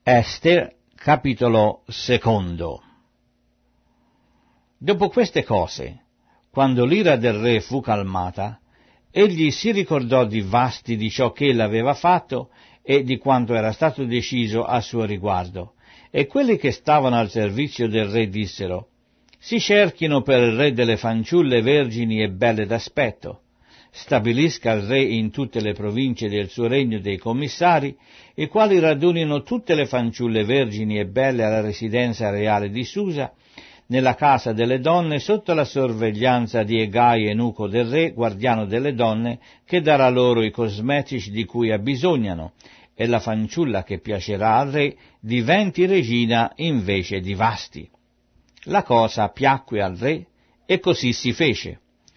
Ester, capitolo 2. Dopo queste cose, quando l'ira del re fu calmata, egli si ricordò di Vasti di ciò che ella aveva fatto e di quanto era stato deciso a suo riguardo. E quelli che stavano al servizio del re dissero: si cerchino per il re delle fanciulle vergini e belle d'aspetto. Stabilisca il re in tutte le province del suo regno dei commissari, i quali radunino tutte le fanciulle vergini e belle alla residenza reale di Susa, nella casa delle donne, sotto la sorveglianza di Egai, eunuco del re, guardiano delle donne, che darà loro i cosmetici di cui abbisognano, e la fanciulla che piacerà al re diventi regina invece di Vasti. La cosa piacque al re, e così si fece.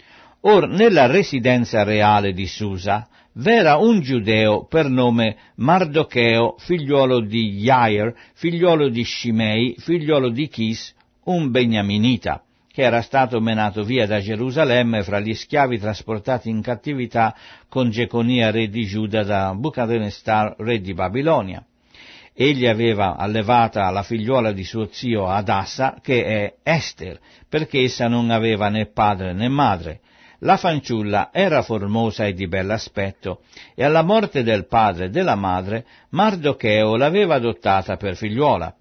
Or nella residenza reale di Susa v'era un giudeo per nome Mardocheo, figliuolo di Jair, figliuolo di Shimei, figliuolo di Chis, un beniaminita, che era stato menato via da Gerusalemme fra gli schiavi trasportati in cattività con Geconia re di Giuda da Nabucodonosor re di Babilonia. Egli aveva allevata la figliuola di suo zio Adassa, che è Ester, perché essa non aveva né padre né madre. La fanciulla era formosa e di bell'aspetto, e alla morte del padre e della madre Mardocheo l'aveva adottata per figliuola.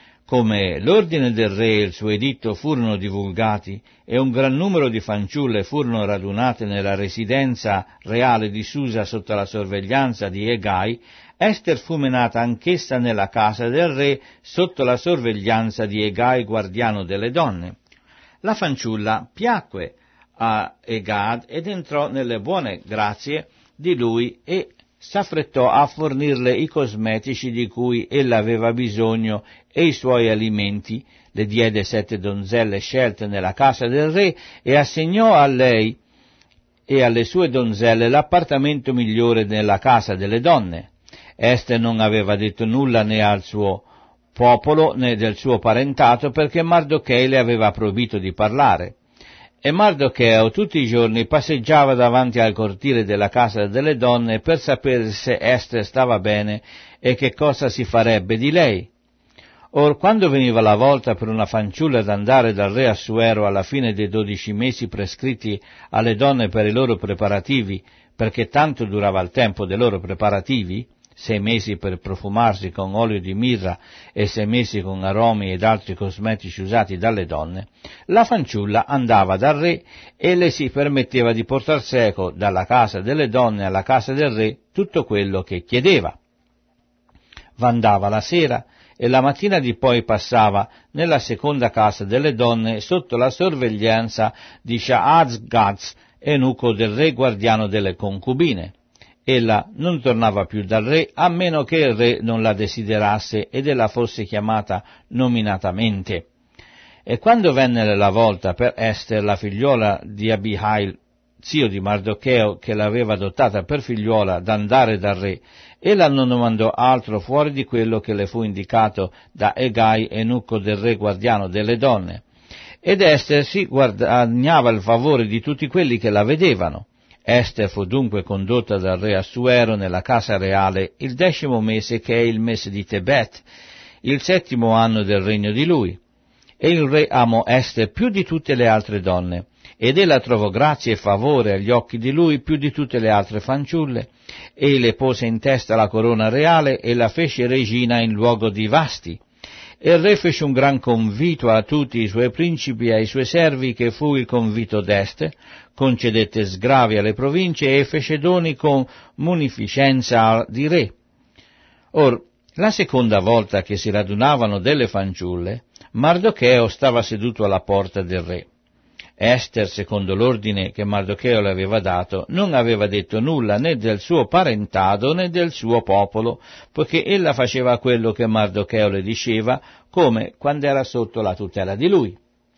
Come l'ordine del re e il suo editto furono divulgati e un gran numero di fanciulle furono radunate nella residenza reale di Susa sotto la sorveglianza di Egai, Ester fu menata anch'essa nella casa del re sotto la sorveglianza di Egai, guardiano delle donne. La fanciulla piacque a Egad ed entrò nelle buone grazie di lui e s'affrettò a fornirle i cosmetici di cui ella aveva bisogno e i suoi alimenti, le diede 7 donzelle scelte nella casa del re e assegnò a lei e alle sue donzelle l'appartamento migliore nella casa delle donne. Ester non aveva detto nulla né al suo popolo né del suo parentato, perché Mardocheo le aveva proibito di parlare. E Mardocheo tutti i giorni passeggiava davanti al cortile della casa delle donne per sapere se Ester stava bene e che cosa si farebbe di lei. Or, quando veniva la volta per una fanciulla d'andare dal re Assuero alla fine dei 12 mesi prescritti alle donne per i loro preparativi, perché tanto durava il tempo dei loro preparativi, 6 mesi per profumarsi con olio di mirra e 6 mesi con aromi ed altri cosmetici usati dalle donne, la fanciulla andava dal re e le si permetteva di portar seco dalla casa delle donne alla casa del re tutto quello che chiedeva. Andava la sera e la mattina di poi passava nella seconda casa delle donne sotto la sorveglianza di Shaaz-Gaz, eunuco del re, guardiano delle concubine. Ella non tornava più dal re a meno che il re non la desiderasse ed ella fosse chiamata nominatamente. E quando venne la volta per Ester, la figliuola di Abihail, zio di Mardocheo, che l'aveva adottata per figliuola, d'andare dal re, ella non domandò altro fuori di quello che le fu indicato da Egai, eunuco del re, guardiano delle donne. Ed Ester si guadagnava il favore di tutti quelli che la vedevano. Ester fu dunque condotta dal re Assuero nella casa reale il 10° mese, che è il mese di Tebet, il 7° anno del regno di lui. E il re amò Ester più di tutte le altre donne, ed ella trovò grazia e favore agli occhi di lui più di tutte le altre fanciulle, e le pose in testa la corona reale e la fece regina in luogo di Vasti. E il re fece un gran convito a tutti i suoi principi e ai suoi servi, che fu il convito d'Ester, concedette sgravi alle province e fece doni con munificenza di re. Or, la seconda volta che si radunavano delle fanciulle, Mardocheo stava seduto alla porta del re. Ester, secondo l'ordine che Mardocheo le aveva dato, non aveva detto nulla né del suo parentado né del suo popolo, poiché ella faceva quello che Mardocheo le diceva, come quando era sotto la tutela di lui.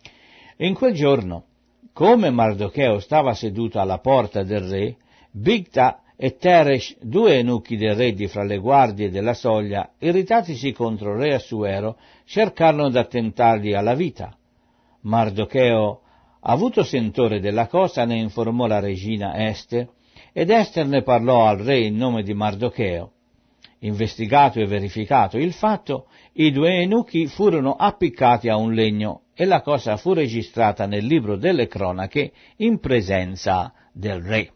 In quel giorno, come Mardocheo stava seduto alla porta del re, Bigta e Teresh, 2 eunuchi del re di fra le guardie della soglia, irritatisi contro il re Assuero, cercarono d'attentargli alla vita. Mardocheo, avuto sentore della cosa, ne informò la regina Ester, ed Ester ne parlò al re in nome di Mardocheo. Investigato e verificato il fatto, i due eunuchi furono appiccati a un legno e la cosa fu registrata nel libro delle cronache in presenza del re.